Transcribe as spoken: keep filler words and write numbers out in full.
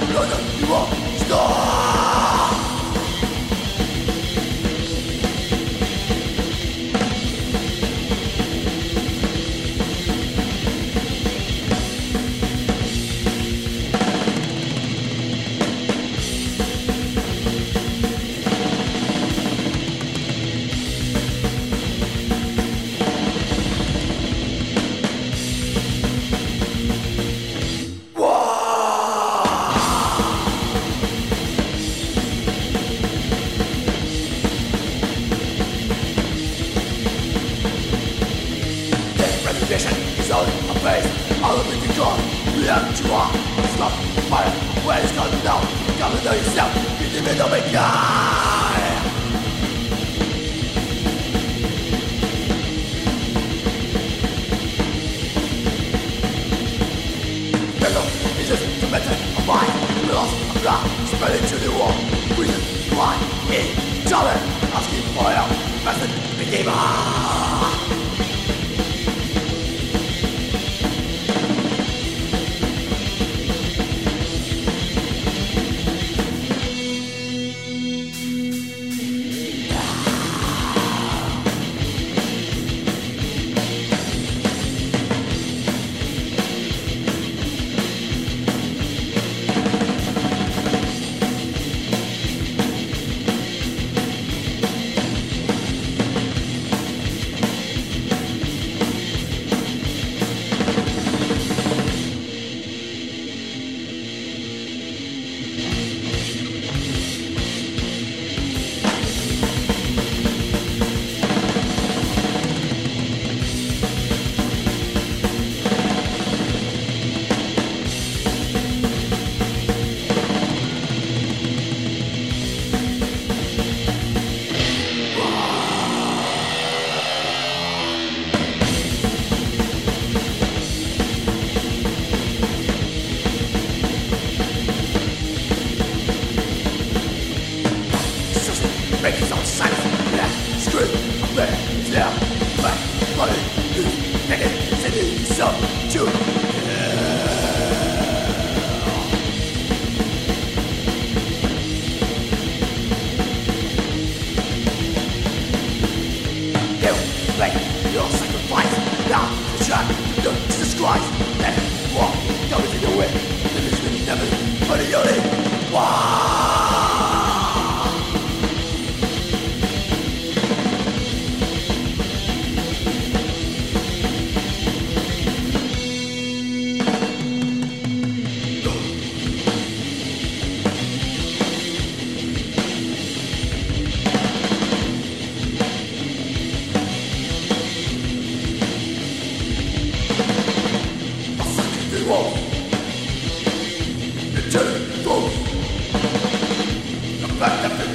Is on my face, all of it is gone. You have to walk, stop, fire. Where is God now? Come to know yourself, you didn't know me, die. Hello, it's just a matter of mind. We lost a blood, spread into the wall. Reason why each other asking for help. Message became a breakers on sight, left, screw, up there, down, back, body, loose, naked, sending yourself to hell. You make your sacrifice, now the track, to Jesus Christ, let it walk, coming to the way, the vision never, but the only one. Whoa. It's turning close. The fact that